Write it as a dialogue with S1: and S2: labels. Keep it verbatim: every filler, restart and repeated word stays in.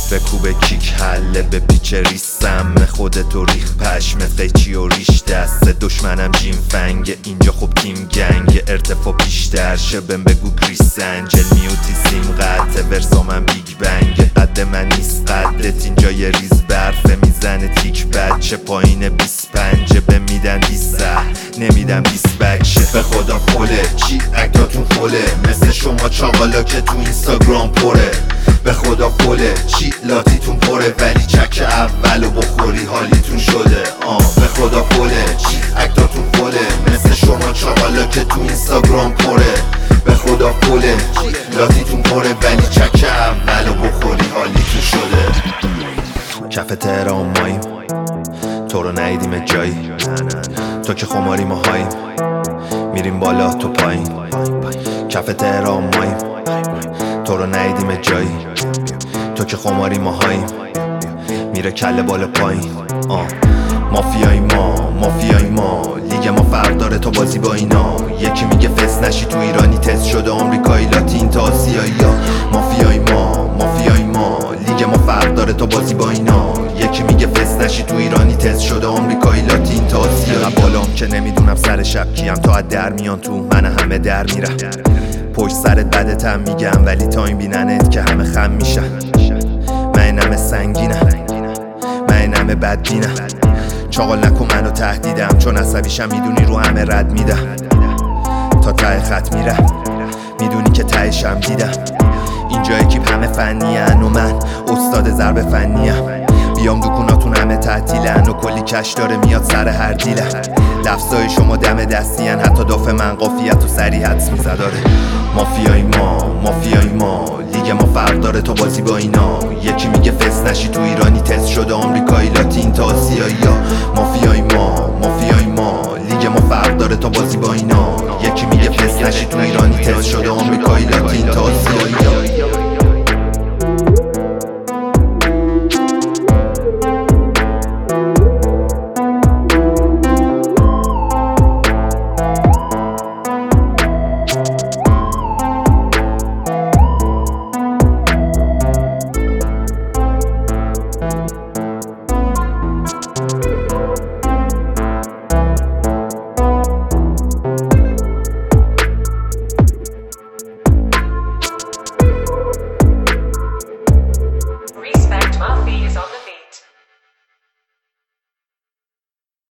S1: به کوبه کیک حله به پیچ ریسم خودتو ریخ پشمت قیچی و ریش دست دشمنم جیم فنگ اینجا خب تیم گنگ ارتفاع بیشتر شبن بگو کریس انجل میوتیسیم قطع ورسا من بیگ بنگ قد من نیست قدت اینجا یه ریز برفه میزنه تیک بچه پایین بیست پنجه به میدن دیسه نمیدم بیست بکشه به خدا خوله چی اکتاتون خوله مثل شما چاقالا که تو اینستاگرام پره به خدا خوله چی لاتیتون پره ولی چک اولو بخوری حالیتون شده آه به خدا خوله چی اکتاتون خوله مثل شما چاقالا که تو اینستاگرام پره به خدا خوله چی لاتیتون پره ولی چک اولو بخوری حالیتون شده کف تهران ماییم تو رو ندیدیم جایی تو که خماری ما هاییم میریم بالا تو پایین کف تهران ماییم تو رو ندیدیم جایی تو که خماری ما هاییم میره کله بالا پایین آه مافیای ما مافیای ما لیگ ما فرق داره تا بازی با اینا یکی میگه فس نشی تو ایرانی تست شده آمریکایی لاتین تا آسیایی ها مافیای ما مافیای ما لیگ ما فرق داره تا بازی با اینا یکی میگه فس نشی تو ایرانی تست شده آمریکایی لاتین تا آسیایی بالام که نمیدونم سر شب کیم تا از در میان تو من همه در میرم پشت سرت بدتم میگم ولی تا این بیننت که همه خم میشن من همه سنگینم من همه بدبینم چاقال نکن منو تهدیدم چون عصبیشم میدونی رو همه رد میدم تا ته خط میرم میدونی که تهشم دیدم اینجا اکیپ همه فنیان و من استاد ضرب فنیم بیام دکوناتون همه تعطیلن و کلی کش داره میاد سر هر دیلن لفظای شما دم دستیان حتی داف من قافیت و سریع حدس میزداره مافیای ما مافیای ما لیگ ما فرق داره تا بازی با اینا یکی میگه فس نشی تو ایرانی تست شده آمریکایی لاتین تا آسیایی